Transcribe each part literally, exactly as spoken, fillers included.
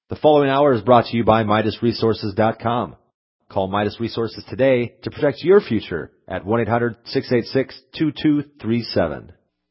The following hour is brought to you by Midas Resources dot com. Call Midas Resources today to protect your future at one eight hundred six eight six two two three seven.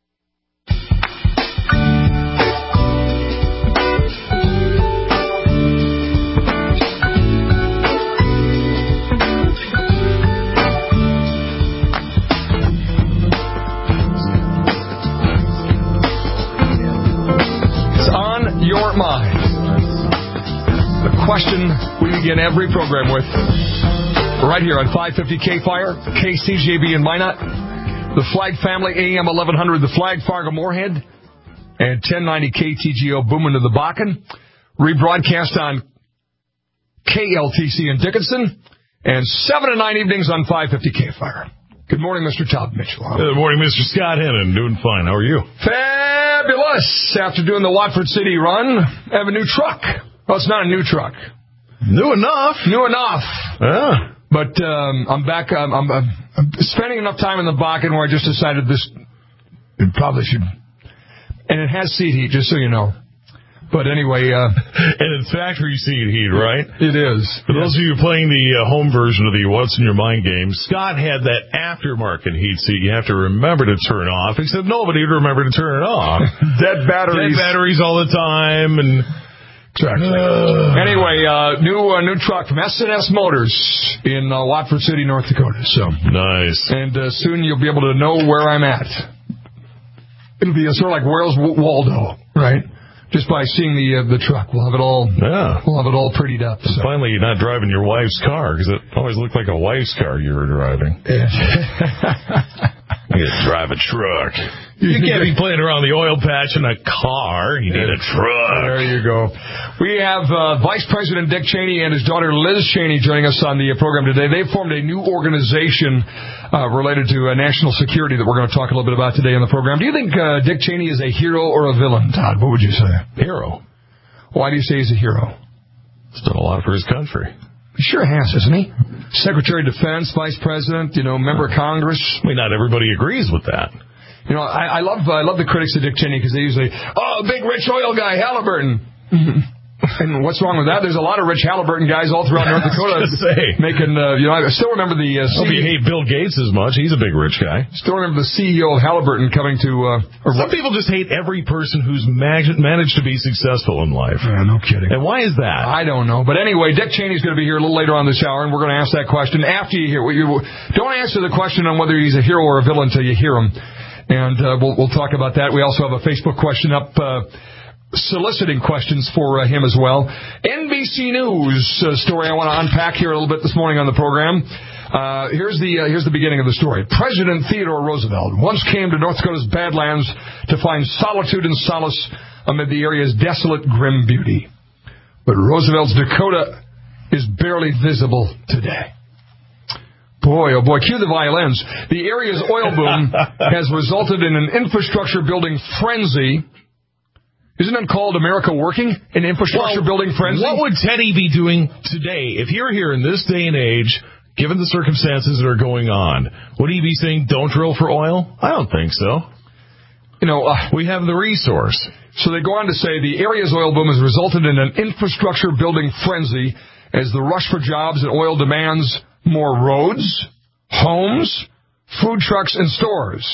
It's on your mind. The question we begin every program with, right here on five fifty K-Fire, K C J B in Minot, the Flag Family, A M eleven hundred, the Flag Fargo-Moorhead, and ten ninety K T G O booming to the Bakken, rebroadcast on K L T C in Dickinson, and seven to nine evenings on five fifty K-Fire. Good morning, Mister Todd Mitchell. Good morning, Mister Scott Hennon. Doing fine. How are you? Fabulous. After doing the Watford City run, I have a new truck. Well, it's not a new truck. New enough. New enough. Yeah. But um, I'm back. Um, I'm, I'm, I'm spending enough time in the Bakken where I just decided this it probably should. And it has seat heat, just so you know. But anyway. Uh, and it's factory seat heat, right? It is. For yes. those of you playing the uh, home version of the What's in Your Mind game, Scott had that aftermarket heat seat you have to remember to turn off, except nobody would remember to turn it off. Dead batteries. Dead batteries all the time, and... Exactly. Uh, anyway, uh, new uh, new truck from S and S Motors in uh, Watford City, North Dakota. So nice. And uh, soon you'll be able to know where I'm at. It'll be a, sort of like Where's Waldo, right? Just by seeing the uh, the truck, we'll have it all. Yeah. We'll have it all prettied up. So. Finally, you're not driving your wife's car because it always looked like a wife's car you were driving. You drive a truck. You can't be playing around the oil patch in a car. You need a truck. There you go. We have uh, Vice President Dick Cheney and his daughter Liz Cheney joining us on the program today. They formed a new organization uh, related to uh, national security that we're going to talk a little bit about today on the program. Do you think uh, Dick Cheney is a hero or a villain, Todd? What would you say? Hero. Why do you say he's a hero? He's done a lot for his country. He sure has, isn't he? Secretary of Defense, Vice President, you know, member of Congress. I mean, not everybody agrees with that. You know, I, I love I love the critics of Dick Cheney because they usually, oh, big rich oil guy, Halliburton. And what's wrong with that? There's a lot of rich Halliburton guys all throughout North Dakota making, uh, you know, I still remember the... Uh, C E O. Hope you hate Bill Gates as much. He's a big rich guy. Still remember the C E O of Halliburton coming to... Uh, or Some people just hate every person who's mag- managed to be successful in life. Yeah, no kidding. And why is that? I don't know. But anyway, Dick Cheney's going to be here a little later on this hour, and we're going to ask that question after you hear... You, don't answer the question on whether he's a hero or a villain until you hear him. And uh, we'll, we'll talk about that. We also have a Facebook question up... Uh, soliciting questions for uh, him as well. N B C News uh, story I want to unpack here a little bit this morning on the program. Uh, here's the uh, here's the beginning of the story. President Theodore Roosevelt once came to North Dakota's Badlands to find solitude and solace amid the area's desolate, grim beauty. But Roosevelt's Dakota is barely visible today. Boy, oh boy, cue the violins. The area's oil boom has resulted in an infrastructure building frenzy. Isn't it called America Working? An infrastructure well, building frenzy? What would Teddy be doing today if he were here in this day and age, given the circumstances that are going on? Would he be saying, don't drill for oil? I don't think so. You know, uh, we have the resource. So they go on to say the area's oil boom has resulted in an infrastructure building frenzy as the rush for jobs and oil demands more roads, homes, food trucks, and stores.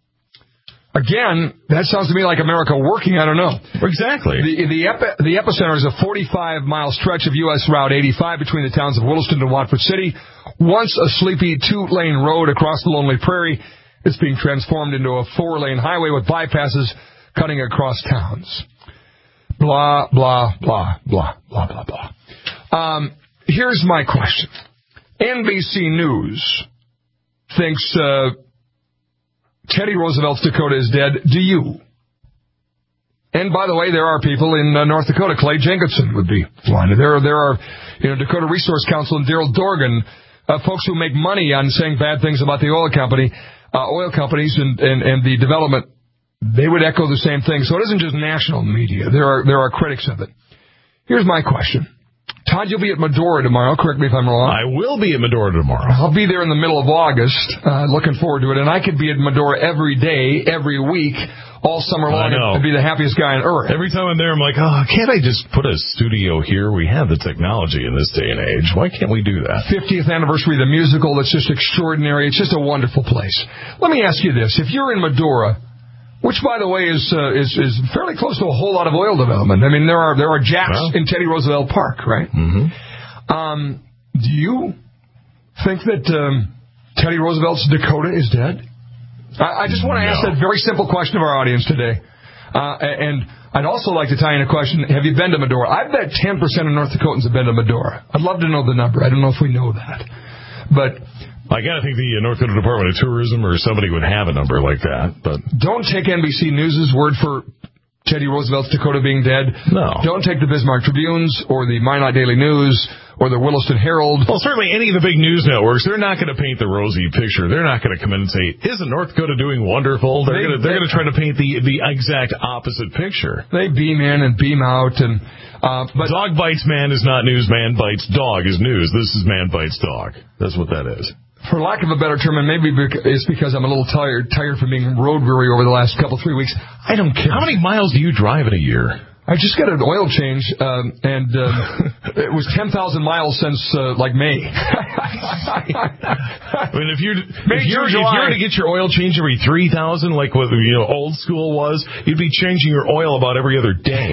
Again, that sounds to me like America Working. I don't know. Exactly. The the, epi, the epicenter is a forty-five mile stretch of U S Route eighty-five between the towns of Williston and Watford City. Once a sleepy two-lane road across the lonely prairie, it's being transformed into a four-lane highway with bypasses cutting across towns. Blah, blah, blah, blah, blah, blah, blah. Um, here's my question. N B C News thinks... Uh, Teddy Roosevelt's Dakota is dead. Do you? And by the way, there are people in uh, North Dakota. Clay Jenkinson would be one. There, there are, you know, Dakota Resource Council and Daryl Dorgan, uh, folks who make money on saying bad things about the oil company, uh, oil companies, and, and and the development. They would echo the same thing. So it isn't just national media. There are there are critics of it. Here's my question. Todd, you'll be at Medora tomorrow. Correct me if I'm wrong. I will be at Medora tomorrow. I'll be there in the middle of August. Uh, looking forward to it. And I could be at Medora every day, every week. all summer long and be the happiest guy on earth. Every time I'm there, I'm like, oh, can't I just put a studio here? We have the technology in this day and age. Why can't we do that? fiftieth anniversary of the musical. That's just extraordinary. It's just a wonderful place. Let me ask you this. If you're in Medora, which, by the way, is uh, is is fairly close to a whole lot of oil development. I mean, there are there are jacks well, in Teddy Roosevelt Park, right? Mm-hmm. Um, do you think that um, Teddy Roosevelt's Dakota is dead? I, I just want to no. ask that very simple question of our audience today. Uh, and I'd also like to tie in a question. Have you been to Medora? I bet ten percent of North Dakotans have been to Medora. I'd love to know the number. I don't know if we know that. But I gotta think the North Dakota Department of Tourism or somebody would have a number like that. But don't take N B C News' word for Teddy Roosevelt's Dakota being dead. No. Don't take the Bismarck Tribunes or the Minot Daily News or the Williston Herald. Well, certainly any of the big news networks, they're not going to paint the rosy picture. They're not going to come in and say, isn't North Dakota doing wonderful? They're going to they're going to try to paint the the exact opposite picture. They beam in and beam out. and uh, but Dog bites man is not news, man bites dog is news. This is man bites dog. That's what that is. For lack of a better term, and maybe it's because I'm a little tired tired from being road weary over the last couple, three weeks, I don't care. How many miles do you drive in a year? I just got an oil change, um, and um, it was ten thousand miles since, uh, like, May. I mean, if, you're, if, you're, if you're to get your oil change every three thousand, like what you know old school was, you'd be changing your oil about every other day.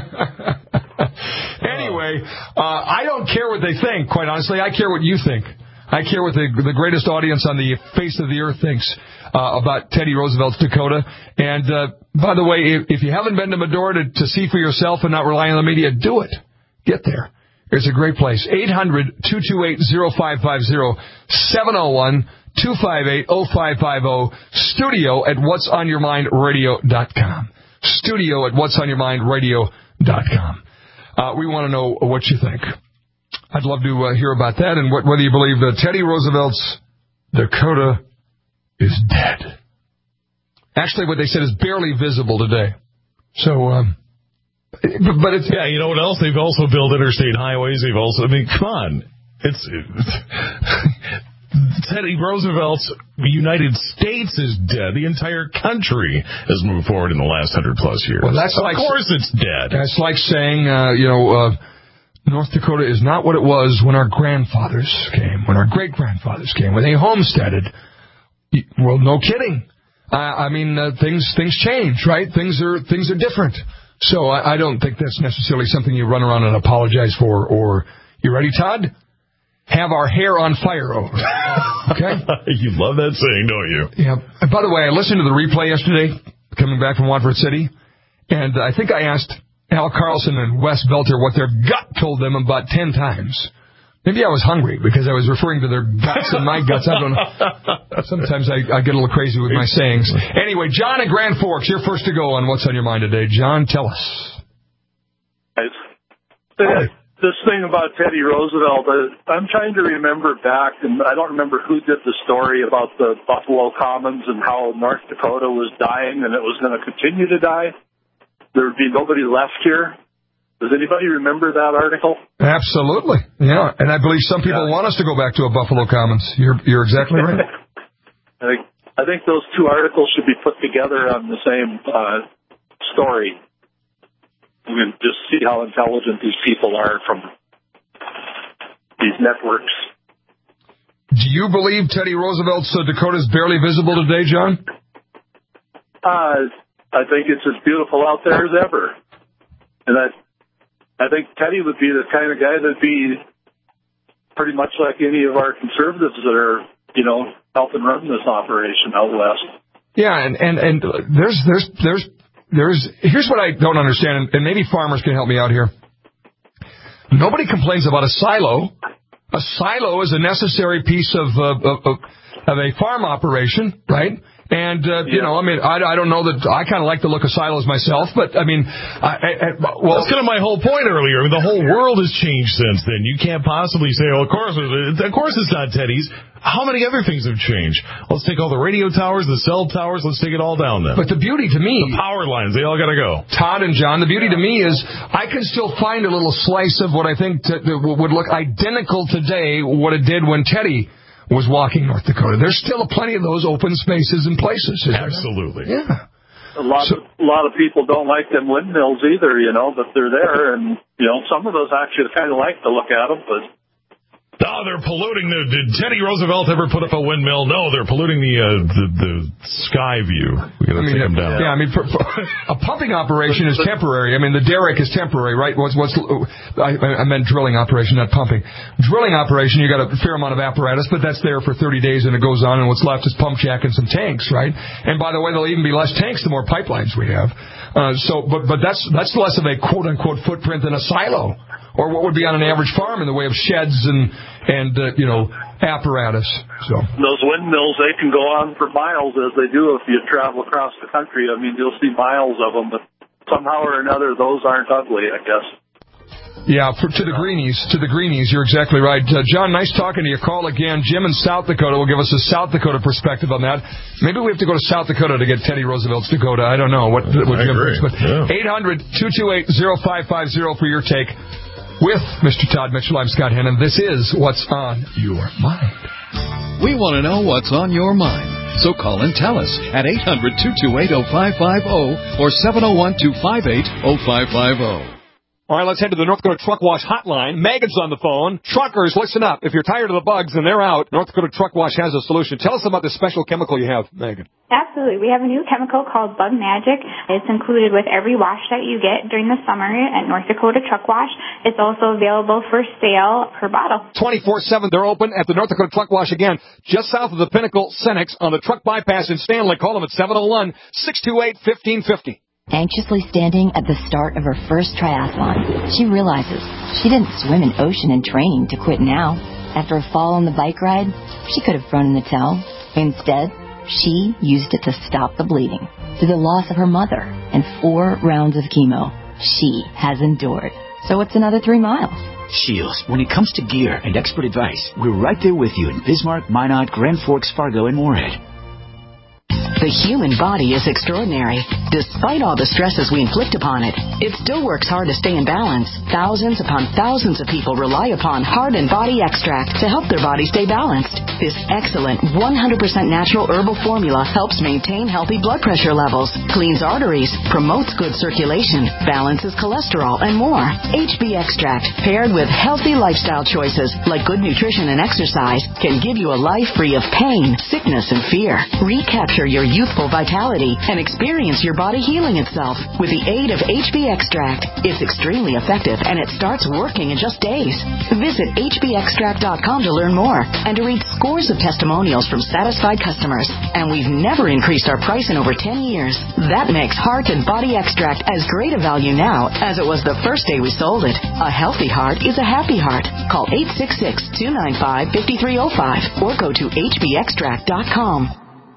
Anyway, uh, I don't care what they think, quite honestly. I care what you think. I care what the, the greatest audience on the face of the earth thinks uh, about Teddy Roosevelt's Dakota. And, uh, by the way, if, if you haven't been to Medora to, to see for yourself and not rely on the media, do it. Get there. It's a great place. eight hundred, two two eight, oh five five oh, seven oh one, two five eight, oh five five oh, studio at whats on your mind radio dot com. Studio at whats on your mind radio dot com. Uh, we want to know what you think. I'd love to uh, hear about that and what, whether you believe that Teddy Roosevelt's Dakota is dead. Actually, what they said is barely visible today. So, um, but, but it's... Yeah, you know what else? They've also built interstate highways. They've also... I mean, come on. It's... Teddy Roosevelt's United States is dead. The entire country has moved forward in the last hundred plus years. Well, that's of like, course it's dead. That's like saying, uh, you know... Uh, North Dakota is not what it was when our grandfathers came, when our great-grandfathers came, when they homesteaded. Well, no kidding. Uh, I mean, uh, things things change, right? Things are things are different. So I, I don't think that's necessarily something you run around and apologize for. Or, you ready, Todd? Have our hair on fire over. Okay? You love that saying, don't you? Yeah. And by the way, I listened to the replay yesterday, coming back from Watford City, and I think I asked Al Carlson and Wes Belter what their gut told them about ten times. Maybe I was hungry because I was referring to their guts and my guts. I don't know. Sometimes I, I get a little crazy with my sayings. Anyway, John in Grand Forks, you're first to go on What's on Your Mind today. John, tell us. This thing about Teddy Roosevelt, I'm trying to remember back, and I don't remember who did the story about the Buffalo Commons and how North Dakota was dying and it was going to continue to die. There would be nobody left here. Does anybody remember that article? Absolutely. Yeah, and I believe some people yeah. want us to go back to a Buffalo Commons. You're you're exactly right. I think I think those two articles should be put together on the same uh, story. You can just see how intelligent these people are from these networks. Do you believe Teddy Roosevelt's uh, Dakota is barely visible today, John? Uh. I think it's as beautiful out there as ever. And I, I think Teddy would be the kind of guy that'd be pretty much like any of our conservatives that are, you know, helping run this operation out west. Yeah, and, and, and there's, there's, there's, there's, here's what I don't understand, and maybe farmers can help me out here. Nobody complains about a silo. A silo is a necessary piece of, uh, of, of a farm operation, right? And, uh, you yeah. know, I mean, I, I don't know that I kind of like the look of silos myself, but, I mean, I, I, I, well. That's kind of my whole point earlier. I mean, the whole world has changed since then. You can't possibly say, oh, of course, of course it's not Teddy's. How many other things have changed? Let's take all the radio towers, the cell towers, let's take it all down then. But the beauty to me. The power lines, they all got to go. Todd and John, the beauty to me is I can still find a little slice of what I think to, to, would look identical today, what it did when Teddy was walking North Dakota. There's still plenty of those open spaces and places. Absolutely. Yeah. A lot, So, of, a lot of people don't like them windmills either, you know, but they're there, and you know, some of us actually kind of like to look at them, but. Oh, they're polluting the. Did Teddy Roosevelt ever put up a windmill? No, they're polluting the uh, the, the sky view. We got to I mean, take them down. Yeah, I mean, for, for, a pumping operation is temporary. I mean, the derrick is temporary, right? What's what's I, I meant drilling operation, not pumping. Drilling operation, you got a fair amount of apparatus, but that's there for thirty days, and it goes on, and what's left is pump jack and some tanks, right? And by the way, there'll even be less tanks the more pipelines we have. Uh, so, but but that's that's less of a quote unquote footprint than a silo, or what would be on an average farm in the way of sheds and and uh, you know, apparatus. So those windmills, they can go on for miles, as they do if you travel across the country. I mean, you'll see miles of them, but somehow or another, those aren't ugly, I guess. Yeah, for, to the greenies, to the greenies, you're exactly right. Uh, John, nice talking to you. Call again. Jim in South Dakota will give us a South Dakota perspective on that. Maybe we have to go to South Dakota to get Teddy Roosevelt's Dakota. I don't know what, what I Jim agree. thinks. But yeah. eight hundred, two two eight, oh five five oh for your take. With Mister Todd Mitchell, I'm Scott Hennon. This is What's on Your Mind. We want to know what's on your mind. So call and tell us at eight hundred, two two eight, oh five five oh or seven oh one, two five eight, oh five five oh. All right, let's head to the North Dakota Truck Wash hotline. Megan's on the phone. Truckers, listen up. If you're tired of the bugs and they're out, North Dakota Truck Wash has a solution. Tell us about this special chemical you have, Megan. Absolutely. We have a new chemical called Bug Magic. It's included with every wash that you get during the summer at North Dakota Truck Wash. It's also available for sale per bottle. twenty-four seven, they're open at the North Dakota Truck Wash again, just south of the Pinnacle Cenex on the truck bypass in Stanley. Call them at seven oh one, six two eight, one five five oh. Anxiously standing at the start of her first triathlon, she realizes she didn't swim in ocean in training to quit now. After a fall on the bike ride, she could have thrown in the towel. Instead, she used it to stop the bleeding. Through the loss of her mother and four rounds of chemo, she has endured. So it's another three miles. Shields, when it comes to gear and expert advice, we're right there with you in Bismarck, Minot, Grand Forks, Fargo, and Moorhead. The human body is extraordinary. Despite all the stresses we inflict upon it, it still works hard to stay in balance. Thousands upon thousands of people rely upon Heart and Body Extract to help their body stay balanced. This excellent one hundred percent natural herbal formula helps maintain healthy blood pressure levels, cleans arteries, promotes good circulation, balances cholesterol, and more. H B Extract, paired with healthy lifestyle choices like good nutrition and exercise, can give you a life free of pain, sickness, and fear. Recapture your youthful vitality and experience your body healing itself with the aid of H B Extract. It's extremely effective and it starts working in just days. Visit H B extract dot com to learn more and to read scores of testimonials from satisfied customers. And we've never increased our price in over ten years. That makes Heart and Body Extract as great a value now as it was the first day we sold it. A healthy heart is a happy heart. Call eight six six, two nine five, five three zero five or go to H B extract dot com.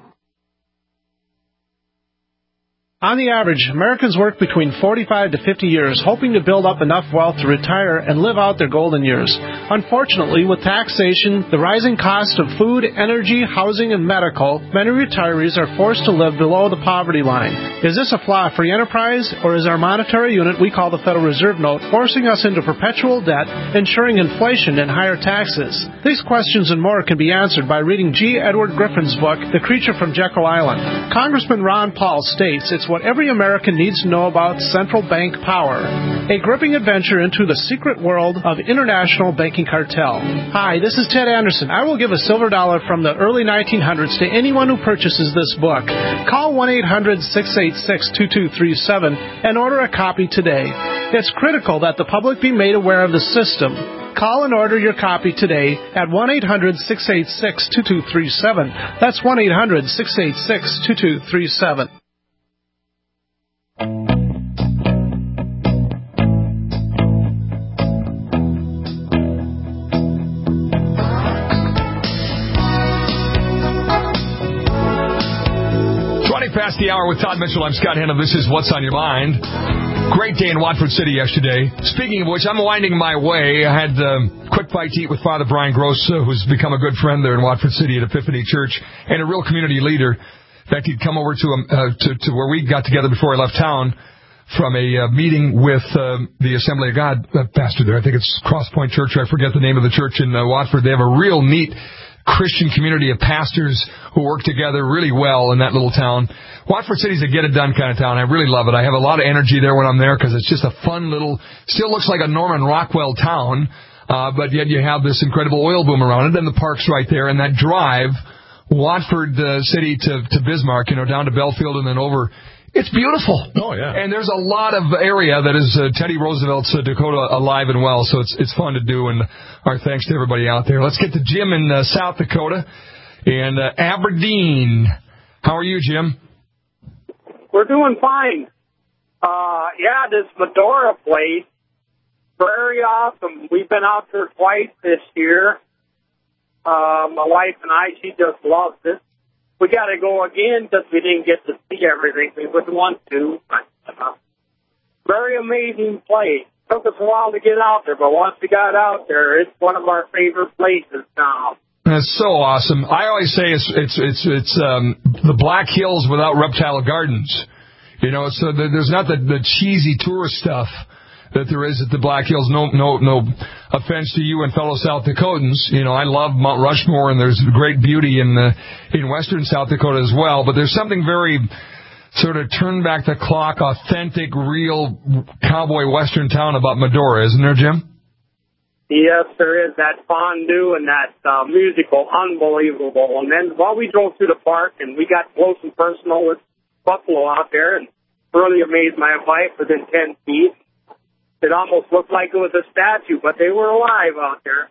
On the average, Americans work between forty-five to fifty years, hoping to build up enough wealth to retire and live out their golden years. Unfortunately, with taxation, the rising cost of food, energy, housing, and medical, many retirees are forced to live below the poverty line. Is this a flaw free enterprise, or is our monetary unit we call the Federal Reserve Note forcing us into perpetual debt, ensuring inflation and higher taxes? These questions and more can be answered by reading G. Edward Griffin's book, The Creature from Jekyll Island. Congressman Ron Paul states it's what every American needs to know about central bank power. A gripping adventure into the secret world of international banking cartel. Hi, this is Ted Anderson. I will give a silver dollar from the early nineteen hundreds to anyone who purchases this book. Call one eight hundred, six eight six, two two three seven and order a copy today. It's critical that the public be made aware of the system. Call and order your copy today at one eight hundred, six eight six, two two three seven. That's one eight hundred, six eight six, two two three seven. Past the hour with Todd Mitchell. I'm Scott Hennon. This is What's on Your Mind. Great day in Watford City yesterday. Speaking of which, I'm winding my way. I had a um, quick bite to eat with Father Brian Gross, uh, who's become a good friend there in Watford City at Epiphany Church and a real community leader. In fact, he'd come over to, um, uh, to, to where we got together before I left town from a uh, meeting with um, the Assembly of God uh, pastor there. I think it's Cross Point Church. I forget the name of the church in uh, Watford. They have a real neat Christian community of pastors who work together really well in that little town. Watford City's a get-it-done kind of town. I really love it. I have a lot of energy there when I'm there because it's just a fun little, still looks like a Norman Rockwell town, uh, but yet you have this incredible oil boom around it, and the park's right there, and that drive, Watford uh, City to, to Bismarck, you know, down to Belfield and then over. It's beautiful. Oh, yeah. And there's a lot of area that is uh, Teddy Roosevelt's uh, Dakota alive and well, so it's it's fun to do, and our thanks to everybody out there. Let's get to Jim in uh, South Dakota and uh, Aberdeen. How are you, Jim? We're doing fine. Uh, yeah, this Medora place, very awesome. We've been out there twice this year. Uh, my wife and I, she just loves it. We got to go again because we didn't get to see everything we would want to. Uh, very amazing place. Took us a while to get out there, but once we got out there, it's one of our favorite places now. That's so awesome. I always say it's it's it's it's um, the Black Hills without Reptile Gardens. You know, so the, there's not the, the cheesy tourist stuff that there is at the Black Hills. No, no, no offense to you and fellow South Dakotans. You know, I love Mount Rushmore, and there's great beauty in the, in western South Dakota as well. But there's something very sort of turn back the clock, authentic, real cowboy western town about Medora, isn't there, Jim? Yes, there is. That fondue and that uh, musical, unbelievable. And then while we drove through the park and we got close and personal with buffalo out there, and really amazed my wife within ten feet. It almost looked like it was a statue, but they were alive out there.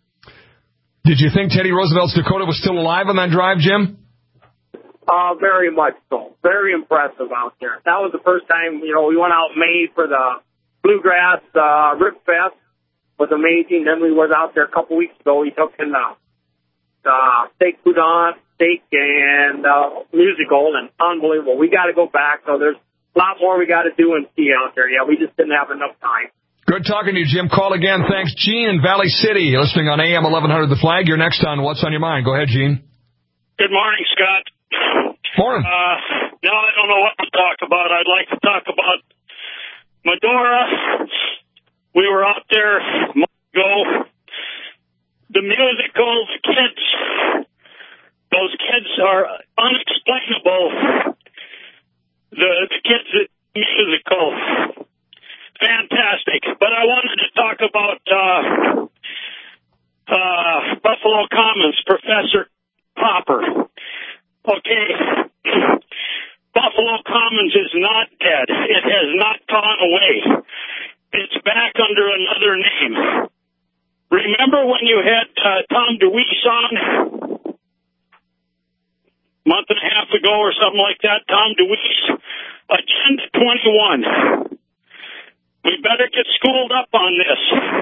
Did you think Teddy Roosevelt's Dakota was still alive on that drive, Jim? Uh, very much so. Very impressive out there. That was the first time, you know, we went out in May for the Bluegrass uh, Rip Fest. It was amazing. Then we was out there a couple weeks ago. We took in the, the steak boudin, steak, and uh, musical, and unbelievable. We got to go back, so there's a lot more we got to do and see out there. Yeah, we just didn't have enough time. Good talking to you, Jim. Call again. Thanks. Gene in Valley City, listening on A M eleven hundred The Flag. You're next on What's on Your Mind. Go ahead, Gene. Good morning, Scott. Morning. Uh, no, I don't know what to talk about. I'd like to talk about Medora. We were out there a month ago. The musical, the kids, those kids are unexplainable. The, the kids at the musical, fantastic. But I wanted to talk about uh, uh, Buffalo Commons, Professor Popper. Okay, Buffalo Commons is not dead. It has not gone away. It's back under another name. Remember when you had uh, Tom DeWeese on? Month and a half ago or something like that, Tom DeWeese, Agenda twenty-one. We better get schooled up on this.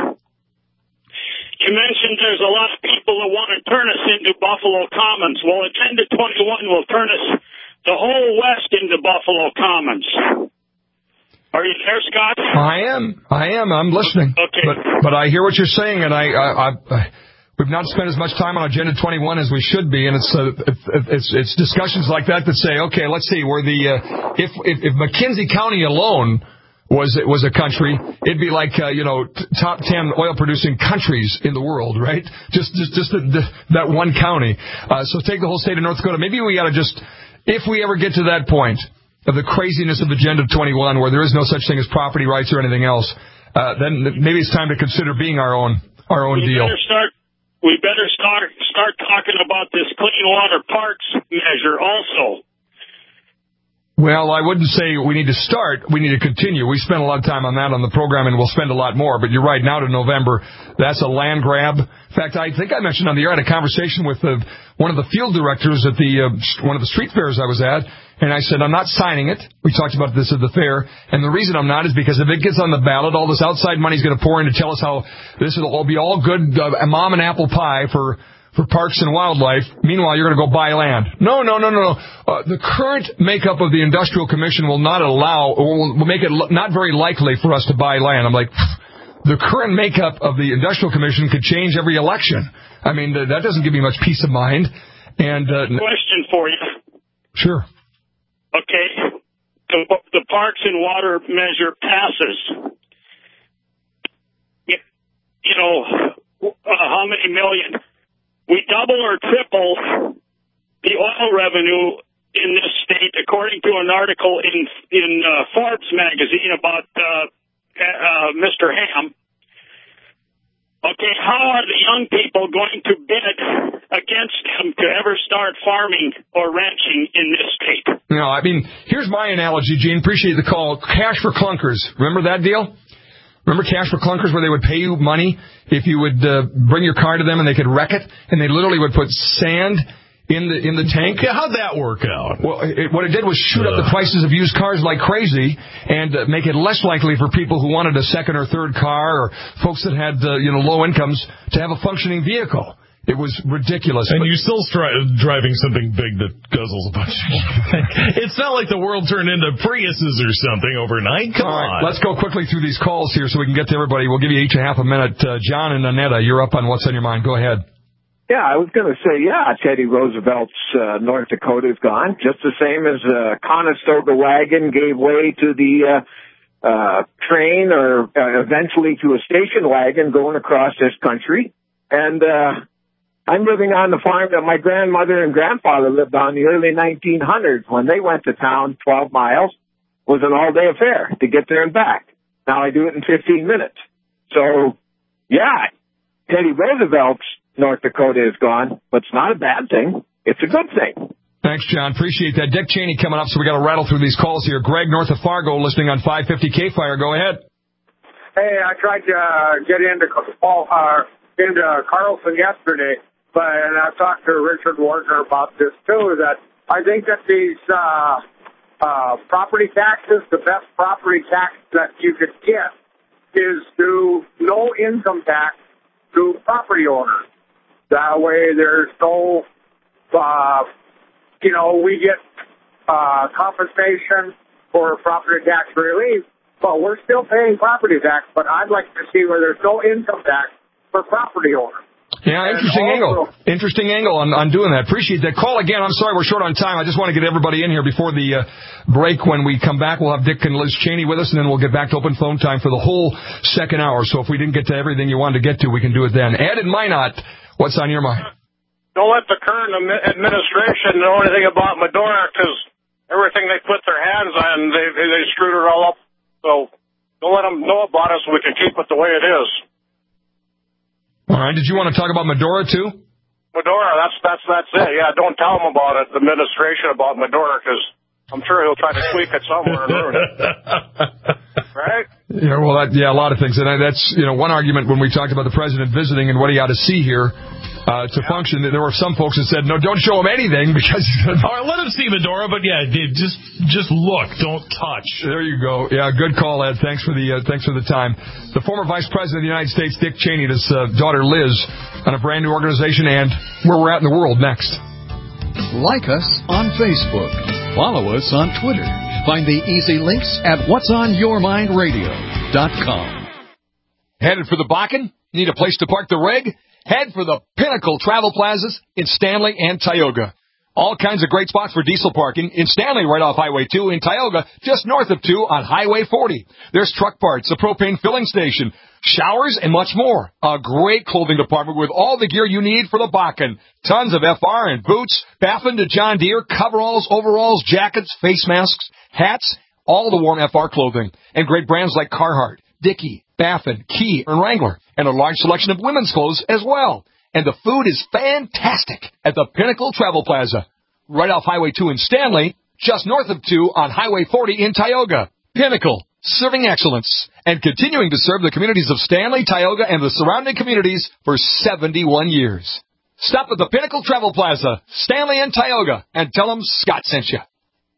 You mentioned there's a lot of people that want to turn us into Buffalo Commons. Well, Agenda twenty-one will turn us, the whole West, into Buffalo Commons. Are you there, Scott? I am. I am. I'm listening. Okay. But, but I hear what you're saying, and I... I, I, I We've not spent as much time on Agenda twenty-one as we should be, and it's uh, it's it's discussions like that that say, okay, let's see, where the uh, if, if if McKenzie County alone was was a country, it'd be like uh, you know t- top ten oil producing countries in the world, right? Just just just the, the, that one county. Uh, so take the whole state of North Dakota. Maybe we got to just, if we ever get to that point of the craziness of Agenda twenty-one, where there is no such thing as property rights or anything else, uh, then maybe it's time to consider being our own our own we deal. Better start- We better start start talking about this Clean Water Parks measure also. Well, I wouldn't say we need to start. We need to continue. We spent a lot of time on that on the program, and we'll spend a lot more. But you're right, now to November, that's a land grab. In fact, I think I mentioned on the air, I had a conversation with uh, one of the field directors at the uh, one of the street fairs I was at, and I said, I'm not signing it. We talked about this at the fair, and the reason I'm not is because if it gets on the ballot, all this outside money is going to pour in to tell us how this will all be all good uh, mom and apple pie for for parks and wildlife. Meanwhile, you're going to go buy land. No, no, no, no, no. Uh, the current makeup of the Industrial Commission will not allow, or will make it not very likely for us to buy land. I'm like, the current makeup of the Industrial Commission could change every election. I mean, that doesn't give me much peace of mind. And uh, question for you. Sure. Okay. The, the Parks and Water measure passes. You, you know, uh, how many million? we double or triple the oil revenue in this state, according to an article in in uh, Forbes magazine about uh, uh, Mister Ham. Okay, how are the young people going to bid against him to ever start farming or ranching in this state? No, I mean, here's my analogy, Gene. Appreciate the call. Cash for clunkers. Remember that deal? Remember cash for clunkers where they would pay you money if you would uh, bring your car to them and they could wreck it? And they literally would put sand in the in the tank. Yeah, how'd that work out? Well, it, what it did was shoot uh. up the prices of used cars like crazy and uh, make it less likely for people who wanted a second or third car or folks that had uh, you know low incomes to have a functioning vehicle. It was ridiculous. And but you're still stri- driving something big that guzzles a bunch of It's not like the world turned into Priuses or something overnight. Come All on. right, let's go quickly through these calls here so we can get to everybody. We'll give you each a half a minute. Uh, John and Annetta, you're up on What's on Your Mind. Go ahead. Yeah, I was going to say, yeah, Teddy Roosevelt's uh, North Dakota is gone, just the same as uh, Conestoga wagon gave way to the uh, uh, train or uh, eventually to a station wagon going across this country. And uh, I'm living on the farm that my grandmother and grandfather lived on in the early nineteen hundreds. When they went to town, twelve miles was an all-day affair to get there and back. Now I do it in fifteen minutes. So, yeah, Teddy Roosevelt's North Dakota is gone, but it's not a bad thing. It's a good thing. Thanks, John. Appreciate that. Dick Cheney coming up, so we got to rattle through these calls here. Greg, north of Fargo, listening on five fifty K-Fire. Go ahead. Hey, I tried to uh, get into uh, into Carlson yesterday, but and I talked to Richard Wardner about this too. That I think that these uh, uh, property taxes, the best property tax that you could get, is to no income tax to property owners. That way there's no, uh, you know, we get uh, compensation for property tax relief, but we're still paying property tax. But I'd like to see where there's no income tax for property owners. Yeah, interesting angle. Interesting angle on, on doing that. Appreciate that. Call again. I'm sorry we're short on time. I just want to get everybody in here before the uh, break. When we come back, we'll have Dick and Liz Cheney with us, and then we'll get back to open phone time for the whole second hour. So if we didn't get to everything you wanted to get to, we can do it then. Ed and Minot, what's on your mind? Don't let the current administration know anything about Medora, because everything they put their hands on, they, they, they screwed it all up. So don't let them know about it so we can keep it the way it is. All right. Did you want to talk about Medora, too? Medora, that's that's that's it. Yeah, don't tell him about it, the administration, about Medora, because I'm sure he'll try to tweak it somewhere and ruin it. Right? Yeah, well, that, yeah, a lot of things. And that's, you know, one argument when we talked about the president visiting and what he ought to see here uh, to yeah. function. There were some folks that said, no, don't show him anything because... All right, let him see Medora, but yeah, just just look, don't touch. There you go. Yeah, good call, Ed. Thanks for the uh, thanks for the time. The former Vice President of the United States, Dick Cheney, and his uh, daughter Liz, on a brand new organization, and where we're at in the world next. Like us on Facebook. Follow us on Twitter. Find the easy links at whats on your mind radio dot com. Headed for the Bakken? Need a place to park the rig? Head for the Pinnacle Travel Plazas in Stanley and Tioga. All kinds of great spots for diesel parking. In Stanley, right off Highway two. In Tioga, just north of two on Highway forty. There's truck parts, a propane filling station, showers, and much more. A great clothing department with all the gear you need for the Bakken. Tons of F R and boots, Baffin to John Deere, coveralls, overalls, jackets, face masks, hats, all the warm F R clothing. And great brands like Carhartt, Dickie, Baffin, Key, and Wrangler. And a large selection of women's clothes as well. And the food is fantastic at the Pinnacle Travel Plaza. Right off Highway two in Stanley, just north of two on Highway forty in Tioga. Pinnacle, serving excellence, and continuing to serve the communities of Stanley, Tioga, and the surrounding communities for seventy-one years. Stop at the Pinnacle Travel Plaza, Stanley and Tioga, and tell them Scott sent you.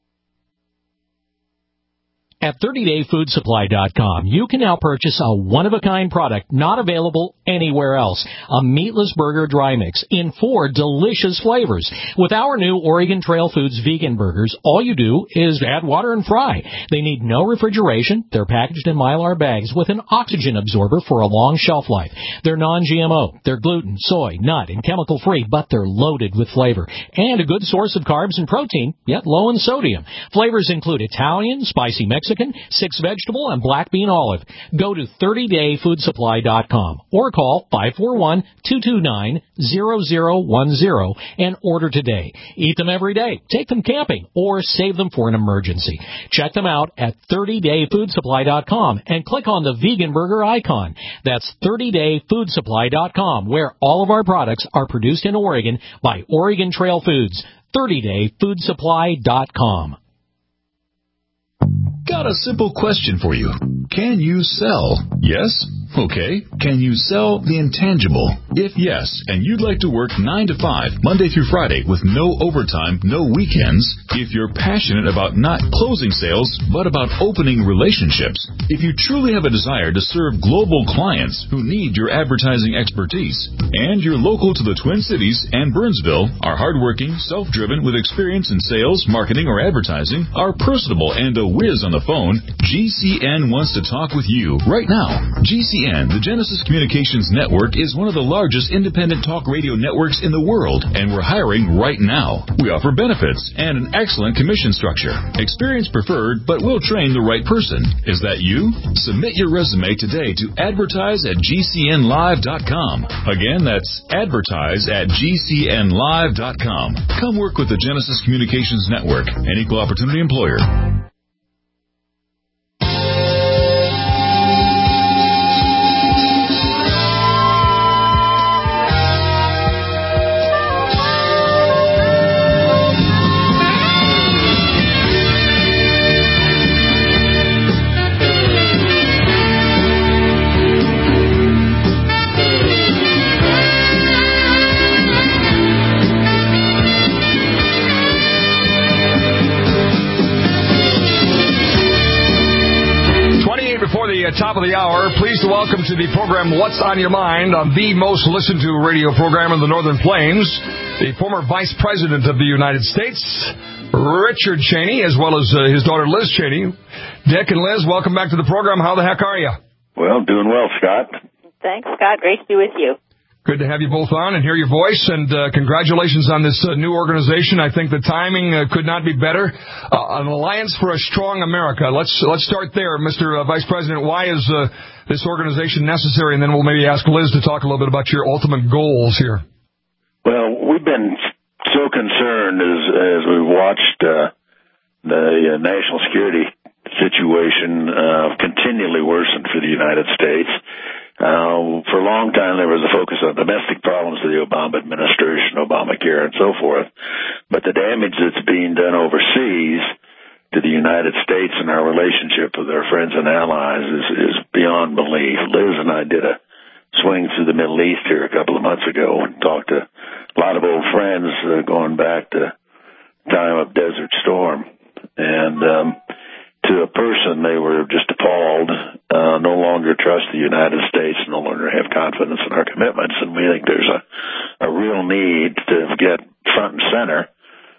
At thirty day food supply dot com, you can now purchase a one-of-a-kind product not available anywhere else. A meatless burger dry mix in four delicious flavors. With our new Oregon Trail Foods vegan burgers, all you do is add water and fry. They need no refrigeration. They're packaged in Mylar bags with an oxygen absorber for a long shelf life. They're non G M O. They're gluten, soy, nut, and chemical-free, but they're loaded with flavor. And a good source of carbs and protein, yet low in sodium. Flavors include Italian, spicy Mexican, Mexican, six vegetable, and black bean olive. Go to thirty day food supply dot com or call five four one, two two nine, zero zero one zero and order today. Eat them every day, take them camping, or save them for an emergency. Check them out at thirty day food supply dot com and click on the vegan burger icon. That's thirty day food supply dot com, where all of our products are produced in Oregon by Oregon Trail Foods. thirty day food supply dot com. Got a simple question for you. Can you sell? Yes? Okay. Can you sell the intangible? If yes, and you'd like to work nine to five, Monday through Friday, with no overtime, no weekends, if you're passionate about not closing sales, but about opening relationships, if you truly have a desire to serve global clients who need your advertising expertise, and you're local to the Twin Cities and Burnsville, are hardworking, self-driven, with experience in sales, marketing, or advertising, are personable, and a whiz on the phone, G C N wants to talk with you right now. G C N, the Genesis Communications Network, is one of the largest independent talk radio networks in the world, and we're hiring right now. We offer benefits and an excellent commission structure. Experience preferred, but we'll train the right person. Is that you? Submit your resume today to advertise at G C N live dot com. Again, that's advertise at G C N live dot com. Come work with the Genesis Communications Network, an equal opportunity employer. Top of the hour, pleased to welcome to the program What's on Your Mind on the most listened to radio program in the Northern Plains, the former Vice President of the United States, Richard Cheney, as well as uh, his daughter Liz Cheney. Dick and Liz, welcome back to the program. How the heck are you? Well, doing well, Scott. Thanks, Scott. Great to be with you. Good to have you both on and hear your voice, and uh, congratulations on this uh, new organization. I think the timing uh, could not be better. Uh, an Alliance for a Strong America. Let's let's start there, Mister Uh, Vice President. Why is uh, this organization necessary? And then we'll maybe ask Liz to talk a little bit about your ultimate goals here. Well, we've been so concerned as as we watched uh, the uh, national security situation uh, continually worsen for the United States. Uh, for a long time, there was a focus on domestic problems of the Obama administration, Obamacare, and so forth. But the damage that's being done overseas to the United States and our relationship with our friends and allies is, is beyond belief. Liz and I did a swing through the Middle East here a couple of months ago and talked to a lot of old friends uh, going back to the time of Desert Storm. And um, to a person, they were just appalled, uh, no longer trust the United States, no longer have confidence in our commitments, and we think there's a, a real need to get front and center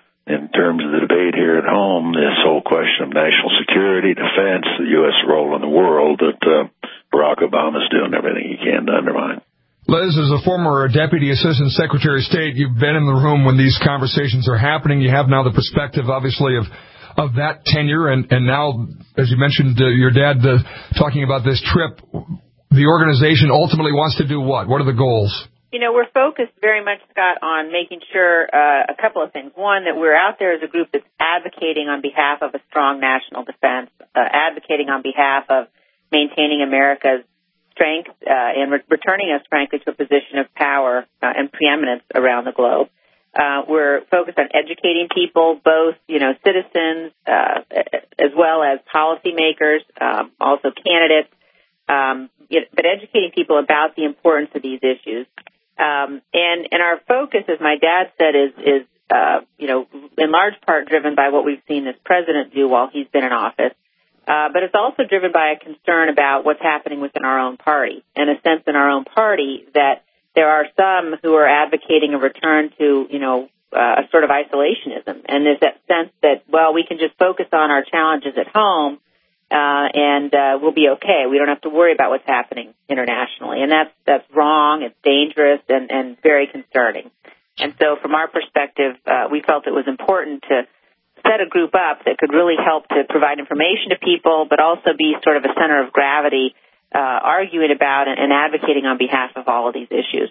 in terms of the debate here at home, this whole question of national security, defense, the U S role in the world that uh, Barack Obama's doing everything he can to undermine. Liz, as a former Deputy Assistant Secretary of State, you've been in the room when these conversations are happening. You have now the perspective, obviously, of of that tenure, and, and now, as you mentioned, uh, your dad uh, talking about this trip, the organization ultimately wants to do what? What are the goals? You know, we're focused very much, Scott, on making sure uh, a couple of things. One, that we're out there as a group that's advocating on behalf of a strong national defense, uh, advocating on behalf of maintaining America's strength uh, and re- returning us, frankly, to a position of power uh, and preeminence around the globe. Uh, we're focused on educating people, both, you know, citizens, uh, as well as policymakers, um, also candidates, um, but educating people about the importance of these issues. Um, and, and our focus, as my dad said, is, is, uh, you know, in large part driven by what we've seen this president do while he's been in office. Uh, but it's also driven by a concern about what's happening within our own party, and a sense in our own party that there are some who are advocating a return to, you know, uh, a sort of isolationism. And there's that sense that, well, we can just focus on our challenges at home, uh, and uh, we'll be okay. We don't have to worry about what's happening internationally. And that's that's wrong, it's dangerous, and, and very concerning. And so from our perspective, uh, we felt it was important to set a group up that could really help to provide information to people, but also be sort of a center of gravity, uh, arguing about and, and advocating on behalf of all of these issues.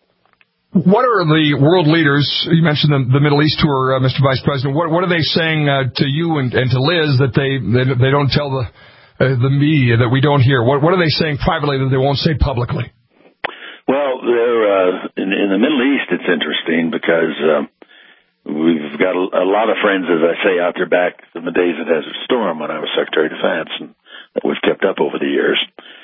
What are the world leaders, you mentioned the, the Middle East tour, uh, Mister Vice President, what, what are they saying uh, to you and, and to Liz that they they, they don't tell the uh, the media, that we don't hear? What, what are they saying privately that they won't say publicly? Well, they're, uh, in, in the Middle East, it's interesting because uh, we've got a, a lot of friends, as I say, out there back in the days of Desert Storm when I was Secretary of Defense, and that we've kept up over the years.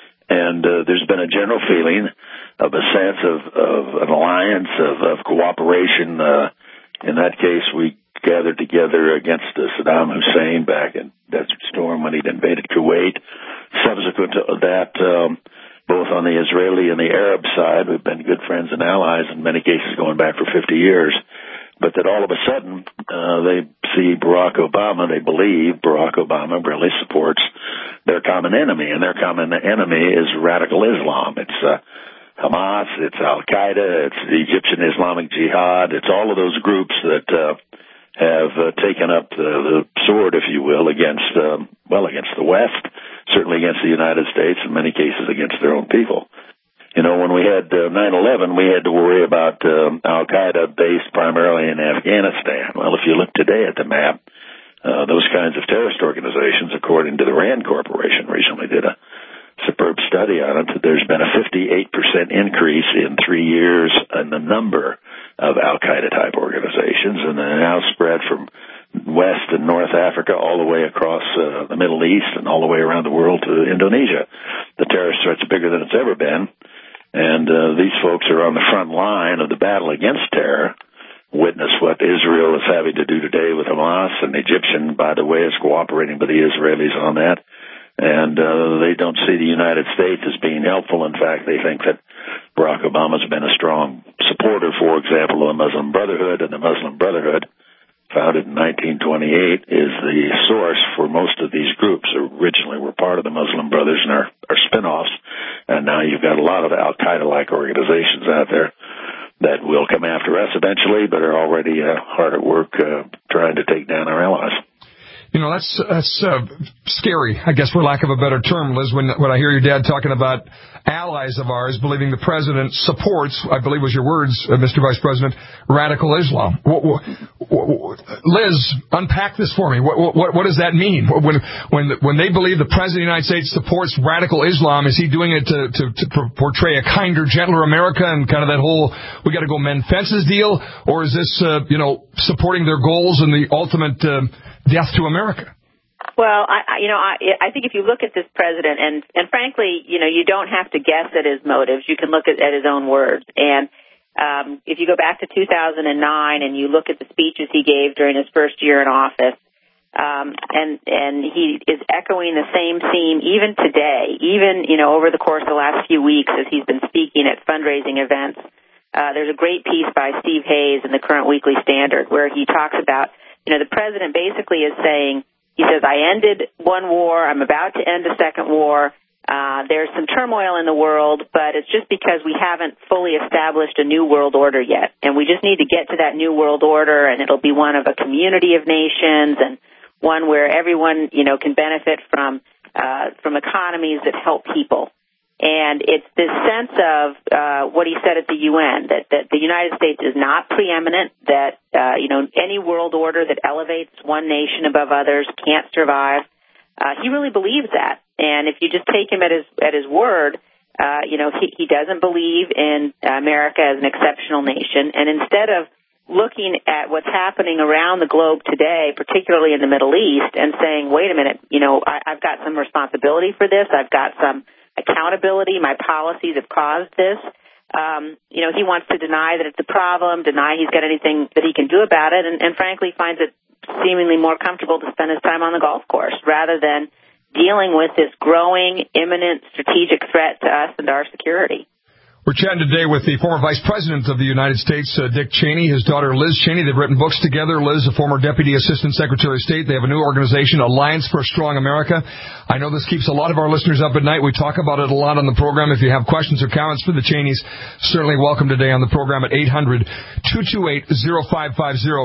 And uh, there's been a general feeling of a sense of, of an alliance, of, of cooperation. Uh, in that case, we gathered together against uh, Saddam Hussein back in Desert Storm when he'd invaded Kuwait. Subsequent to that, um, both on the Israeli and the Arab side, we've been good friends and allies, in many cases going back for fifty years. But that all of a sudden, uh, they see Barack Obama, they believe Barack Obama really supports their common enemy, and their common enemy is radical Islam. It's uh, Hamas, it's Al-Qaeda, it's the Egyptian Islamic Jihad, it's all of those groups that uh, have uh, taken up the, the sword, if you will, against, um, well, against the West, certainly against the United States, in many cases against their own people. You know, when we had uh, nine eleven, we had to worry about um, Al-Qaeda based primarily in Afghanistan. Well, if you look today at the map, uh, those kinds of terrorist organizations, according to the RAND Corporation, recently did a superb study on it, there's been a fifty-eight percent increase in three years in the number of Al-Qaeda type organizations, and they're now spread from West and North Africa all the way across uh, the Middle East and all the way around the world to Indonesia. The terrorist threat's bigger than it's ever been. And uh, these folks are on the front line of the battle against terror. Witness what Israel is having to do today with Hamas, and the Egyptian, by the way, is cooperating with the Israelis on that. And uh, they don't see the United States as being helpful. In fact, they think that Barack Obama's been a strong supporter, for example, of the Muslim Brotherhood, and the Muslim Brotherhood, founded in nineteen twenty-eight, is the source for most of these groups. Originally were part of the Muslim Brothers and are, are spin-offs, and now you've got a lot of Al-Qaeda-like organizations out there that will come after us eventually, but are already uh, hard at work uh, trying to take down our allies. You know, that's that's uh, scary, I guess, for lack of a better term, Liz, when when I hear your dad talking about allies of ours believing the president supports, I believe was your words, uh, Mister Vice President, radical Islam. What, what, what, Liz, unpack this for me. What, what, what does that mean? When when when they believe the president of the United States supports radical Islam, is he doing it to, to, to portray a kinder, gentler America and kind of that whole we got to go mend fences deal? Or is this, uh, you know, supporting their goals and the ultimate uh, death to America? Well, I, I, you know, I, I think if you look at this president, and, and frankly, you know, you don't have to guess at his motives. You can look at, at his own words. And um, if you go back to two thousand nine and you look at the speeches he gave during his first year in office, um, and and he is echoing the same theme even today, even, you know, over the course of the last few weeks as he's been speaking at fundraising events. Uh, there's a great piece by Steve Hayes in the Current Weekly Standard where he talks about, you know, the president basically is saying, he says, I ended one war, I'm about to end a second war, uh, there's some turmoil in the world, but it's just because we haven't fully established a new world order yet. And we just need to get to that new world order, and it'll be one of a community of nations and one where everyone, you know, can benefit from, uh, from economies that help people. And it's this sense of uh, what he said at the U N, that, that the United States is not preeminent, that, uh, you know, any world order that elevates one nation above others can't survive. Uh, he really believes that. And if you just take him at his at his word, uh, you know, he, he doesn't believe in America as an exceptional nation. And instead of looking at what's happening around the globe today, particularly in the Middle East, and saying, wait a minute, you know, I, I've got some responsibility for this, I've got some accountability, my policies have caused this. Um, you know, he wants to deny that it's a problem, deny he's got anything that he can do about it, and, and frankly finds it seemingly more comfortable to spend his time on the golf course rather than dealing with this growing, imminent strategic threat to us and our security. We're chatting today with the former Vice President of the United States, uh, Dick Cheney, his daughter Liz Cheney. They've written books together. Liz, a former Deputy Assistant Secretary of State. They have a new organization, Alliance for a Strong America. I know this keeps a lot of our listeners up at night. We talk about it a lot on the program. If you have questions or comments for the Cheneys, certainly welcome today on the program at eight hundred, two two eight, oh five five oh.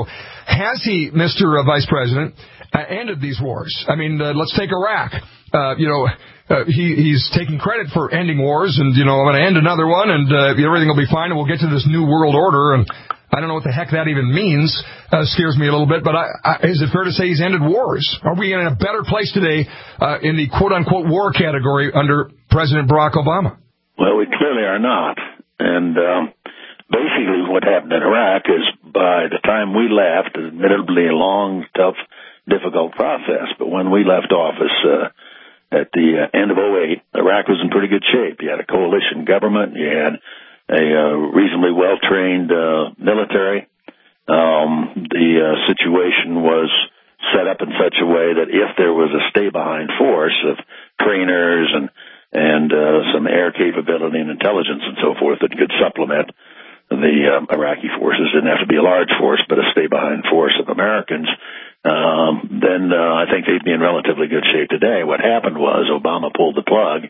has he, Mister Vice President, uh, ended these wars? I mean, uh, let's take Iraq. Uh, you know, uh, he, he's taking credit for ending wars, and, you know, I'm going to end another one, and uh, everything will be fine, and we'll get to this new world order, and I don't know what the heck that even means. Uh, scares me a little bit, but I, I, is it fair to say he's ended wars? Are we in a better place today uh, in the quote-unquote war category under President Barack Obama? Well, we clearly are not. And um, basically what happened in Iraq is by the time we left, admittedly a long, tough, difficult process, but when we left office uh, at the uh, end of oh eight, Iraq was in pretty good shape. You had a coalition government. You had a uh, reasonably well-trained uh, military. Um, the uh, situation was set up in such a way that if there was a stay-behind force of trainers and and uh, some air capability and intelligence and so forth that could supplement the uh, Iraqi forces, didn't have to be a large force, but a stay-behind force of Americans, um, then uh, I think they'd be in relatively good shape today. What happened was Obama pulled the plug,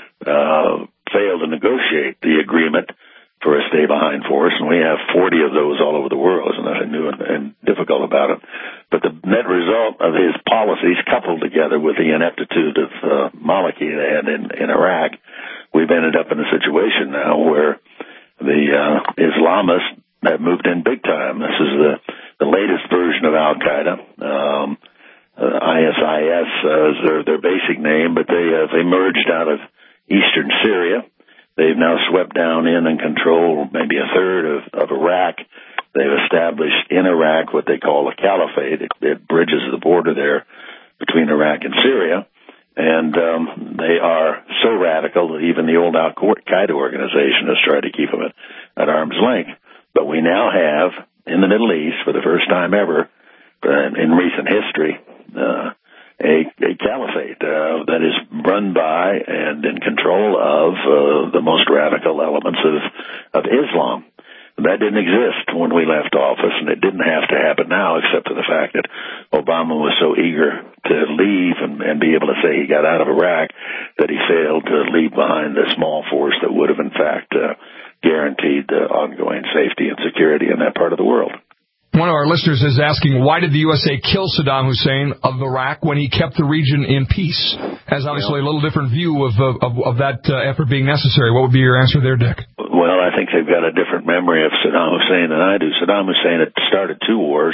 uh, failed to negotiate the agreement for a stay-behind force, and we have forty of those all over the world. There's nothing new and, and difficult about it. But the net result of his policies, coupled together with the ineptitude of uh, Maliki they had in, in Iraq, we've ended up in a situation now where the uh, Islamists have moved in big time. This is the, the latest version of Al-Qaeda. Um, uh, I S I S uh, is their, their basic name, but they uh, they merged out of eastern Syria. They've now swept down in and control maybe a third of, of Iraq. They've established in Iraq what they call a caliphate. It, it bridges the border there between Iraq and Syria. And um, they are so radical that even the old Al-Qaeda organization has tried to keep them at, at arm's length. But we now have, in the Middle East, for the first time ever uh, in recent history, uh, A, a caliphate uh, that is run by and in control of uh, the most radical elements of, of Islam. That didn't exist when we left office, and it didn't have to happen now, except for the fact that Obama was so eager to leave and, and be able to say he got out of Iraq that he failed to leave behind the small force that would have, in fact, uh, guaranteed uh, ongoing safety and security in that part of the world. One of our listeners is asking, why did the U S A kill Saddam Hussein of Iraq when he kept the region in peace? Has obviously a little different view of of, of that uh, effort being necessary. What would be your answer there, Dick? Well, I think they've got a different memory of Saddam Hussein than I do. Saddam Hussein had started two wars.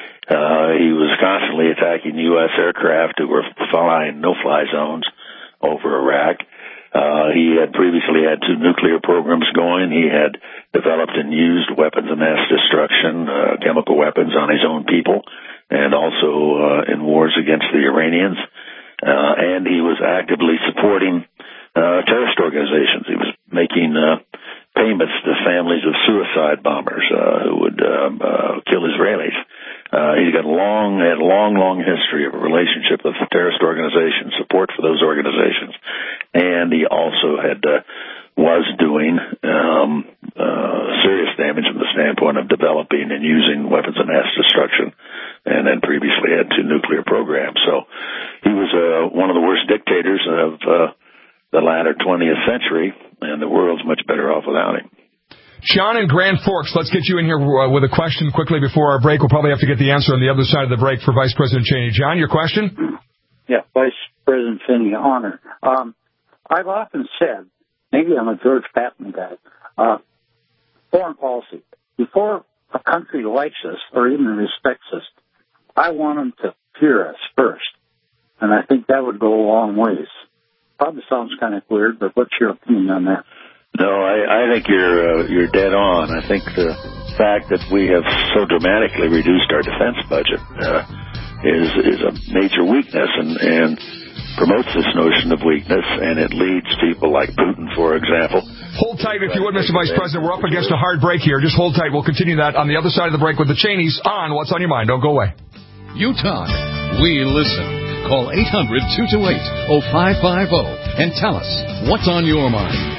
Uh, he was constantly attacking U S aircraft who were flying no-fly zones over Iraq. Uh, he had previously had two nuclear programs going. He had developed and used weapons of mass destruction, uh, chemical weapons on his own people, and also uh, in wars against the Iranians. Uh, and he was actively supporting uh, terrorist organizations. He was making uh, payments to families of suicide bombers uh, who would uh, uh, kill Israelis. Uh, he's got a long, had a long, long history of a relationship with terrorist organizations, support for those organizations, and he also had uh, was doing um, uh, serious damage from the standpoint of developing and using weapons of mass destruction, and then previously had two nuclear programs. So he was uh, one of the worst dictators of uh, the latter twentieth century, and the world's much better off without him. John in Grand Forks, let's get you in here uh, with a question quickly before our break. We'll probably have to get the answer on the other side of the break for Vice President Cheney. John, your question? Yeah, Vice President Cheney, honor. Um, I've often said, maybe I'm a George Patton guy, uh, foreign policy. Before a country likes us or even respects us, I want them to fear us first. And I think that would go a long ways. Probably sounds kind of weird, but what's your opinion on that? No, I, I think you're uh, you're dead on. I think the fact that we have so dramatically reduced our defense budget uh, is is a major weakness, and, and promotes this notion of weakness, and it leads people like Putin, for example. Hold tight, if you would, Mister Vice President. We're up against a hard break here. Just hold tight. We'll continue that on the other side of the break with the Cheneys on What's on Your Mind. Don't go away. You talk, we listen. Call eight hundred, two two eight, oh five five oh and tell us what's on your mind.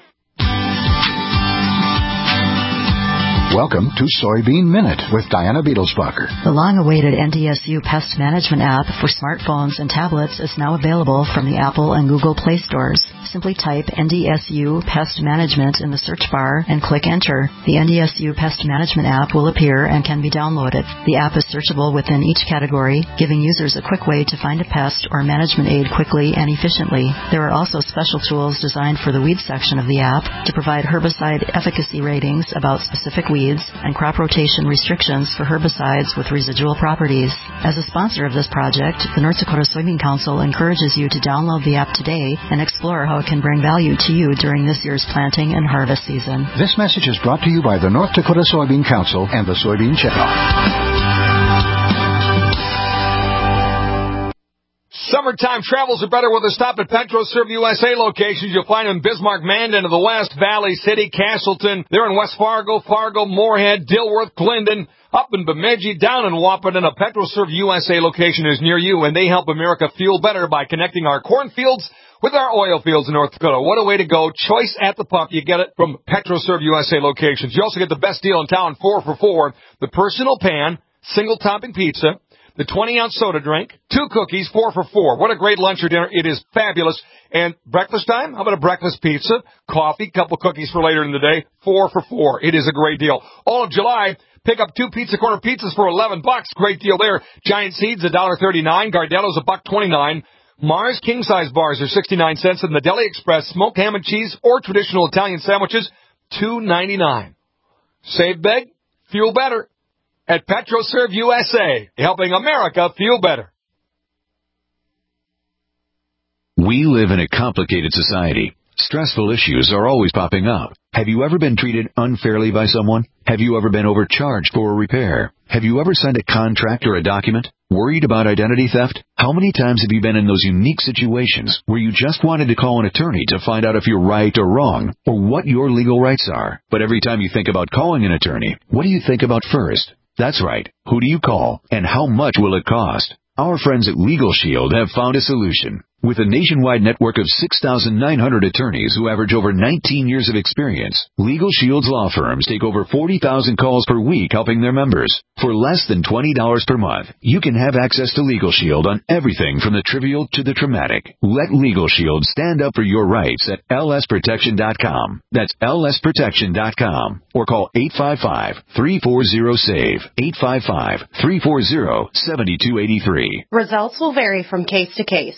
Welcome to Soybean Minute with Diana Beetlesbacher. The long-awaited N D S U Pest Management app for smartphones and tablets is now available from the Apple and Google Play stores. Simply type N D S U Pest Management in the search bar and click Enter. The N D S U Pest Management app will appear and can be downloaded. The app is searchable within each category, giving users a quick way to find a pest or management aid quickly and efficiently. There are also special tools designed for the weed section of the app to provide herbicide efficacy ratings about specific weeds and crop rotation restrictions for herbicides with residual properties. As a sponsor of this project, the North Dakota Soybean Council encourages you to download the app today and explore how it can bring value to you during this year's planting and harvest season. This message is brought to you by the North Dakota Soybean Council and the Soybean Checkoff. Summertime travels are better with a stop at PetroServe U S A locations. You'll find them in Bismarck, Mandan to the west, Valley City, Castleton. They're in West Fargo, Fargo, Moorhead, Dilworth, Glendon, up in Bemidji, down in Wahpeton. A PetroServe U S A location is near you, and they help America fuel better by connecting our cornfields with our oil fields in North Dakota. What a way to go. Choice at the pump. You get it from PetroServe U S A locations. You also get the best deal in town, four for four. The personal pan, single topping pizza, the twenty-ounce soda drink, two cookies, four for four. What a great lunch or dinner. It is fabulous. And breakfast time? How about a breakfast pizza, coffee, couple cookies for later in the day, four for four. It is a great deal. All of July, pick up two Pizza Corner pizzas for eleven bucks. Great deal there. Giant Seeds, one dollar thirty-nine. Gardello's, a buck twenty-nine. Mars king-size bars are sixty-nine cents. And the Deli Express smoked ham and cheese or traditional Italian sandwiches, two ninety-nine. Save big, fuel better. At PetroServe U S A, helping America fuel better. We live in a complicated society. Stressful issues are always popping up. Have you ever been treated unfairly by someone? Have you ever been overcharged for a repair? Have you ever signed a contract or a document? Worried about identity theft? How many times have you been in those unique situations where you just wanted to call an attorney to find out if you're right or wrong, or what your legal rights are? But every time you think about calling an attorney, what do you think about first? That's right. Who do you call, and how much will it cost? Our friends at Legal Shield have found a solution. With a nationwide network of six thousand nine hundred attorneys who average over nineteen years of experience, Legal Shield's law firms take over forty thousand calls per week helping their members. For less than twenty dollars per month, you can have access to Legal Shield on everything from the trivial to the traumatic. Let Legal Shield stand up for your rights at L S protection dot com. That's L S protection dot com. Or call eight five five, three four zero, SAVE, eight five five, three four zero, seven two eight three. Results will vary from case to case.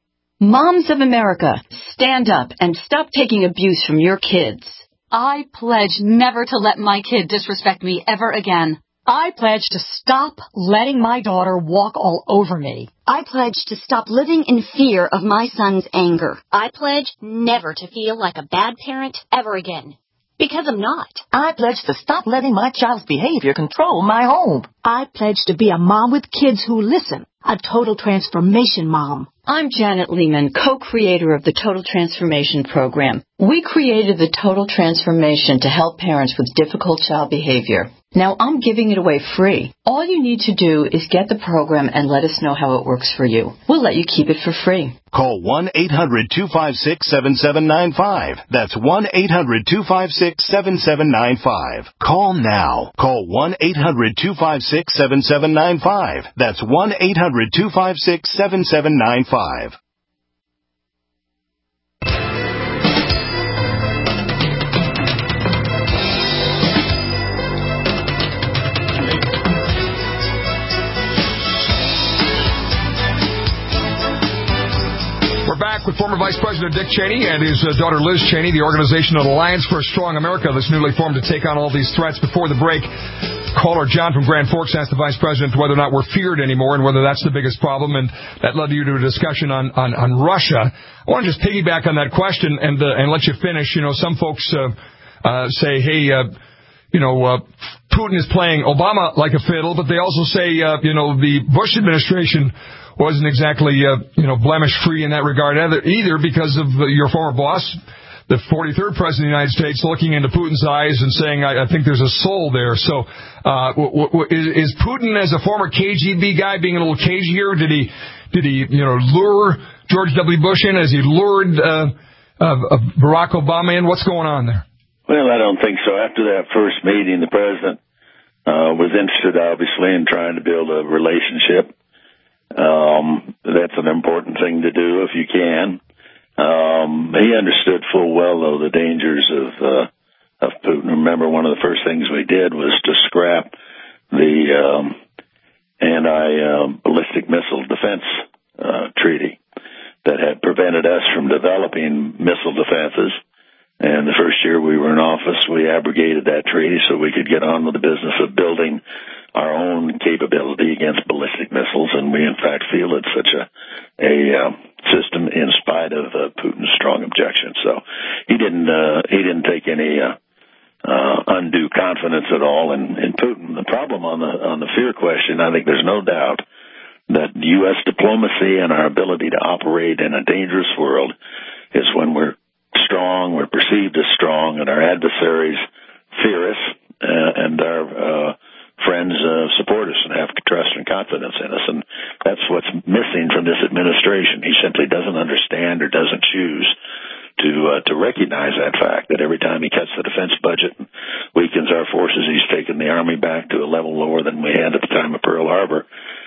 Moms of America, stand up and stop taking abuse from your kids. I pledge never to let my kid disrespect me ever again. I pledge to stop letting my daughter walk all over me. I pledge to stop living in fear of my son's anger. I pledge never to feel like a bad parent ever again. Because I'm not. I pledge to stop letting my child's behavior control my home. I pledge to be a mom with kids who listen. A total transformation mom. I'm Janet Lehman, co-creator of the Total Transformation Program. We created the Total Transformation to help parents with difficult child behavior. Now I'm giving it away free. All you need to do is get the program and let us know how it works for you. We'll let you keep it for free. Call one eight hundred two five six seven seven nine five. That's one eight hundred two five six seven seven nine five. Call now. Call one eight hundred two five six seven seven nine five. That's one eight hundred two five six seven seven nine five. We're back with former Vice President Dick Cheney and his uh, daughter Liz Cheney, the organization of Alliance for a Strong America that's newly formed to take on all these threats. Before the break, caller John from Grand Forks asked the Vice President whether or not we're feared anymore and whether that's the biggest problem, and that led you to a discussion on, on, on Russia. I want to just piggyback on that question and uh, and let you finish. You know, some folks uh, uh, say, hey, uh, you know, uh, Putin is playing Obama like a fiddle, but they also say, uh, you know, the Bush administration wasn't exactly, uh, you know, blemish-free in that regard either because of uh, your former boss, the forty-third President of the United States, looking into Putin's eyes and saying, I, I think there's a soul there. So uh, w- w- is, is Putin, as a former K G B guy, being a little cagier? Did he, did he, you know, lure George W. Bush in as he lured uh, uh, Barack Obama in? What's going on there? Well, I don't think so. After that first meeting, the president uh, was interested, obviously, in trying to build a relationship. Um, that's an important thing to do if you can. Um, he understood full well, though, the dangers of uh, of Putin. Remember, one of the first things we did was to scrap the um, anti-ballistic missile defense uh, treaty that had prevented us from developing missile defenses. And the first year we were in office, we abrogated that treaty so we could get on with the business of building our own capability against ballistic missiles. And we, in fact, feel it's such a, a uh, system in spite of uh, Putin's strong objections. So he didn't uh, he didn't take any uh, uh, undue confidence at all in, in Putin. The problem on the on the fear question, I think there's no doubt that U S diplomacy and our ability to operate in a dangerous world is when we're strong, we're perceived as strong, and our adversaries fear us, uh, and our uh, friends uh, support us and have trust and confidence in us. And that's what's missing from this administration. He simply doesn't understand or doesn't choose to uh, to recognize that fact, that every time he cuts the defense budget and weakens our forces, he's taken the Army back to a level lower than we had at the time of Pearl Harbor.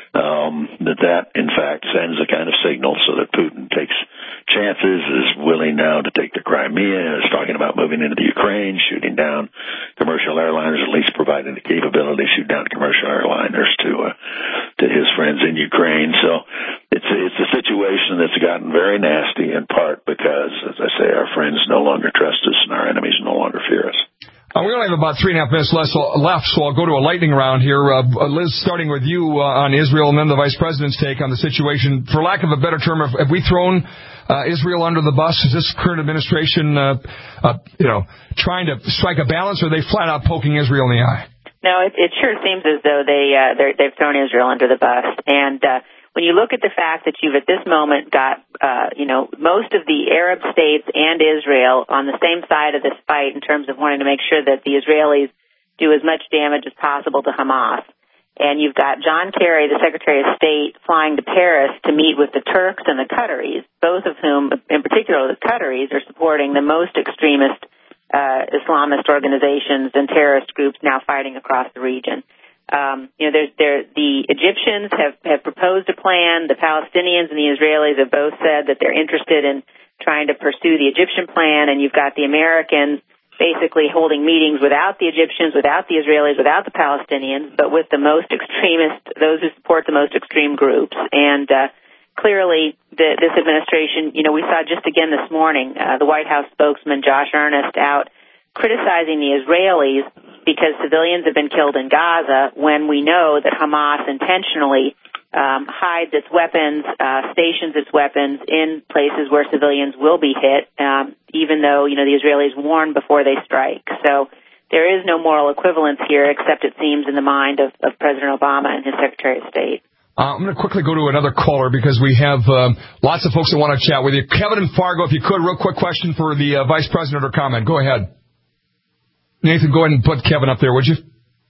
Um, that that, in fact, sends a kind of signal so that Putin takes chances, is willing now to take the Crimea, is talking about moving into the Ukraine, shooting down commercial airliners, at least providing the capability to shoot down commercial airliners to uh, to his friends in Ukraine. So it's it's a situation that's gotten very nasty, in part because, as I say, our friends no longer trust us and our enemies no longer fear us. Uh, we only have about three and a half minutes left, so I'll go to a lightning round here. Uh, Liz, starting with you uh, on Israel and then the Vice President's take on the situation. For lack of a better term, have, have we thrown uh, Israel under the bus? Is this current administration, uh, uh, you know, trying to strike a balance, or are they flat out poking Israel in the eye? No, it, it sure seems as though they, uh, they've thrown Israel under the bus. And uh, when you look at the fact that you've at this moment got, uh, you know, most of the Arab states and Israel on the same side of this fight in terms of wanting to make sure that the Israelis do as much damage as possible to Hamas. And you've got John Kerry, the Secretary of State, flying to Paris to meet with the Turks and the Qataris, both of whom, in particular the Qataris, are supporting the most extremist uh, Islamist organizations and terrorist groups now fighting across the region. Um, you know, there's, there, the Egyptians have, have proposed a plan. The Palestinians and the Israelis have both said that they're interested in trying to pursue the Egyptian plan, and you've got the Americans basically holding meetings without the Egyptians, without the Israelis, without the Palestinians, but with the most extremist, those who support the most extreme groups. And uh, clearly, the, this administration, you know, we saw just again this morning, uh, the White House spokesman Josh Earnest out criticizing the Israelis because civilians have been killed in Gaza, when we know that Hamas intentionally um, hides its weapons, uh, stations its weapons in places where civilians will be hit, um, even though, you know, the Israelis warn before they strike. So there is no moral equivalence here, except it seems in the mind of, of President Obama and his Secretary of State. Uh, I'm going to quickly go to another caller because we have um, lots of folks that want to chat with you. Kevin in Fargo, if you could, real quick question for the uh, Vice President or comment. Go ahead. Nathan, go ahead and put Kevin up there, would you?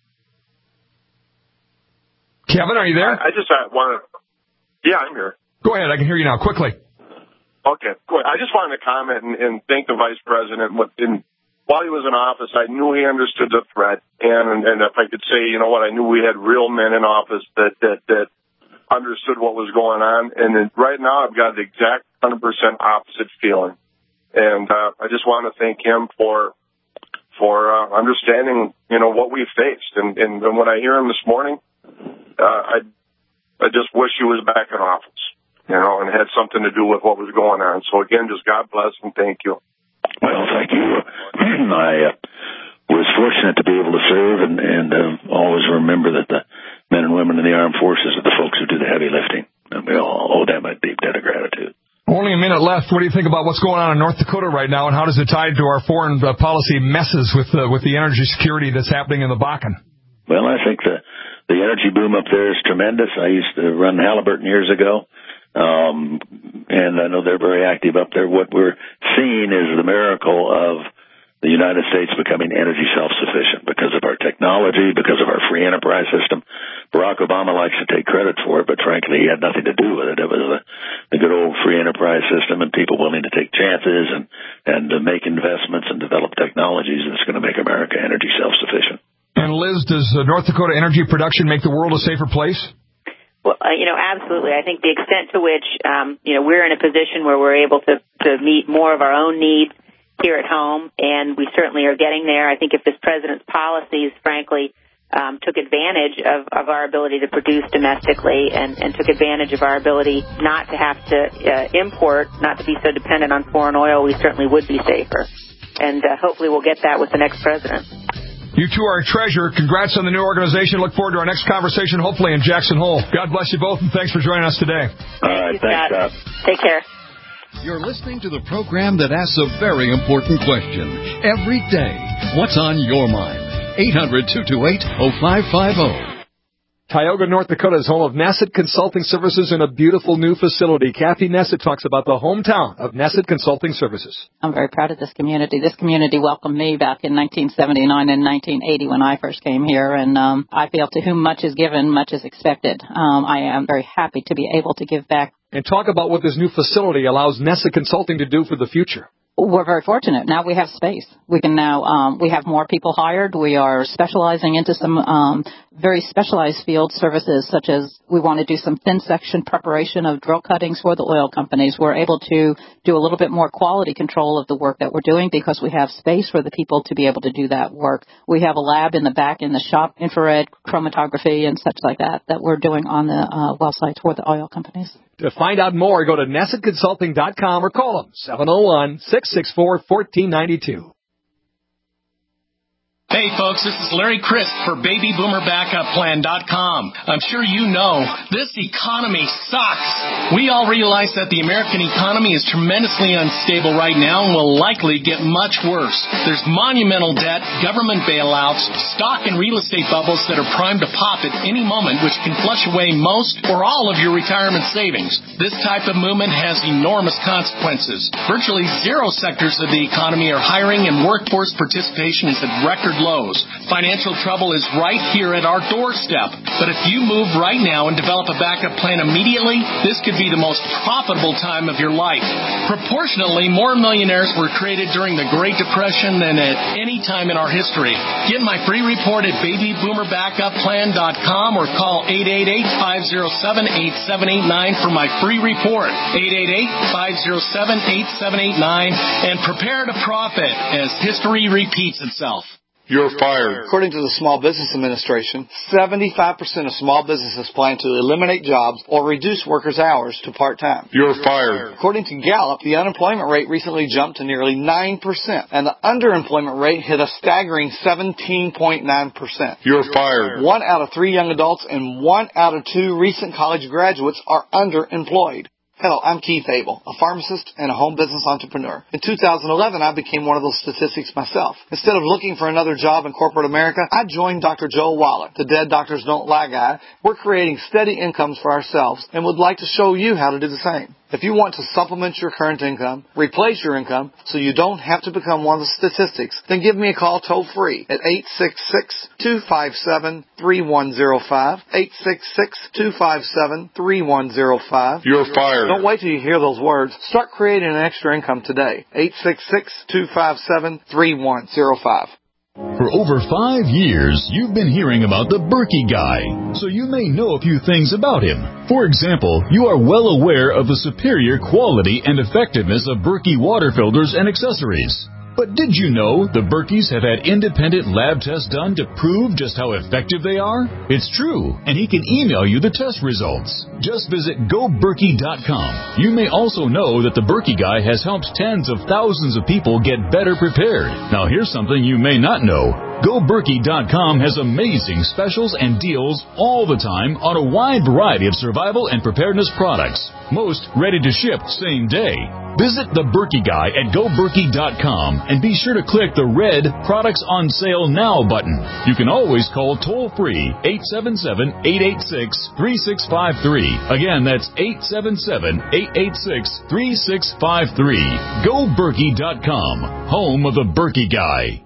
Kevin, are you there? I, I just uh, want to... Yeah, I'm here. Go ahead. I can hear you now. Quickly. Okay, cool. I just wanted to comment and, and thank the Vice President. In, while he was in office, I knew he understood the threat. And, and if I could say, you know what, I knew we had real men in office that, that, that understood what was going on. And then right now I've got the exact one hundred percent opposite feeling. And uh, I just want to thank him for... for uh, understanding, you know, what we've faced. And, and, and when I hear him this morning, uh, I I just wish he was back in office, you know, and had something to do with what was going on. So, again, just God bless and thank you. Well, thank you. I uh, was fortunate to be able to serve and, and uh, always remember that the men and women in the armed forces are the folks who do the heavy lifting. And we all owe them a deep debt of gratitude. Only a minute left. What do you think about what's going on in North Dakota right now, and how does it tie into our foreign uh, policy messes with uh, with the energy security that's happening in the Bakken? Well, I think the the energy boom up there is tremendous. I used to run Halliburton years ago, um, and I know they're very active up there. What we're seeing is the miracle of the United States becoming energy self-sufficient because of our technology, because of our free enterprise system. Barack Obama likes to take credit for it, but frankly, he had nothing to do with it. It was a, a good old free enterprise system and people willing to take chances and, and to make investments and develop technologies that's going to make America energy self-sufficient. And Liz, does uh, North Dakota energy production make the world a safer place? Well, uh, you know, absolutely. I think the extent to which, um, you know, we're in a position where we're able to, to meet more of our own needs here at home, and we certainly are getting there. I think if this president's policies, frankly, um, took advantage of, of our ability to produce domestically and, and took advantage of our ability not to have to uh, import, not to be so dependent on foreign oil, we certainly would be safer. And uh, hopefully we'll get that with the next president. You two are a treasure. Congrats on the new organization. Look forward to our next conversation, hopefully in Jackson Hole. God bless you both, and thanks for joining us today. All right, thanks, Scott. Take care. You're listening to the program that asks a very important question every day. What's on your mind? eight hundred, two two eight, oh five five oh. Tioga, North Dakota is home of Nesset Consulting Services in a beautiful new facility. Kathy Nesset talks about the hometown of Nesset Consulting Services. I'm very proud of this community. This community welcomed me back in nineteen seventy-nine and nineteen eighty when I first came here, and um, I feel to whom much is given, much is expected. Um, I am very happy to be able to give back. And talk about what this new facility allows Nesset Consulting to do for the future. We're very fortunate. Now we have space. We can now, um, we have more people hired. We are specializing into some um, very specialized field services, such as we want to do some thin section preparation of drill cuttings for the oil companies. We're able to do a little bit more quality control of the work that we're doing because we have space for the people to be able to do that work. We have a lab in the back in the shop, infrared chromatography and such like that, that we're doing on the uh, well sites for the oil companies. To find out more, go to Nesset Consulting dot com or call them, seven oh one, six six four, one four nine two. Hey folks, this is Larry Crisp for Baby Boomer Backup Plan dot com. I'm sure you know this economy sucks. We all realize that the American economy is tremendously unstable right now and will likely get much worse. There's monumental debt, government bailouts, stock and real estate bubbles that are primed to pop at any moment, which can flush away most or all of your retirement savings. This type of movement has enormous consequences. Virtually zero sectors of the economy are hiring, and workforce participation is at record lows. Financial trouble is right here at our doorstep. But if you move right now and develop a backup plan immediately, this could be the most profitable time of your life. Proportionally, more millionaires were created during the Great Depression than at any time in our history. Get my free report at Baby Boomer Backup Plan dot com or call eight eight eight, five oh seven, eight seven eight nine for my free report. eight eight eight, five oh seven, eight seven eight nine and prepare to profit as history repeats itself. You're fired. According to the Small Business Administration, seventy-five percent of small businesses plan to eliminate jobs or reduce workers' hours to part-time. You're fired. According to Gallup, the unemployment rate recently jumped to nearly nine percent, and the underemployment rate hit a staggering seventeen point nine percent. You're fired. One out of three young adults and one out of two recent college graduates are underemployed. Hello, I'm Keith Abel, a pharmacist and a home business entrepreneur. In two thousand eleven, I became one of those statistics myself. Instead of looking for another job in corporate America, I joined Doctor Joel Wallach, the Dead Doctors Don't Lie guy. We're creating steady incomes for ourselves and would like to show you how to do the same. If you want to supplement your current income, replace your income, so you don't have to become one of the statistics, then give me a call toll-free at eight six six, two five seven, three one zero five, eight six six, two five seven, three one zero five. You're fired. Don't wait till you hear those words. Start creating an extra income today. eight six six, two five seven, three one zero five. For over five years, you've been hearing about the Berkey Guy, so you may know a few things about him. For example, you are well aware of the superior quality and effectiveness of Berkey water filters and accessories. But did you know the Berkeys have had independent lab tests done to prove just how effective they are? It's true, and he can email you the test results. Just visit go berkey dot com. You may also know that the Berkey Guy has helped tens of thousands of people get better prepared. Now here's something you may not know. go berkey dot com has amazing specials and deals all the time on a wide variety of survival and preparedness products. Most ready to ship same day. Visit the Berkey Guy at go berkey dot com and be sure to click the red Products on Sale Now button. You can always call toll-free eight seven seven, eight eight six, three six five three. Again, that's eight seven seven, eight eight six, three six five three. go berkey dot com, home of the Berkey Guy.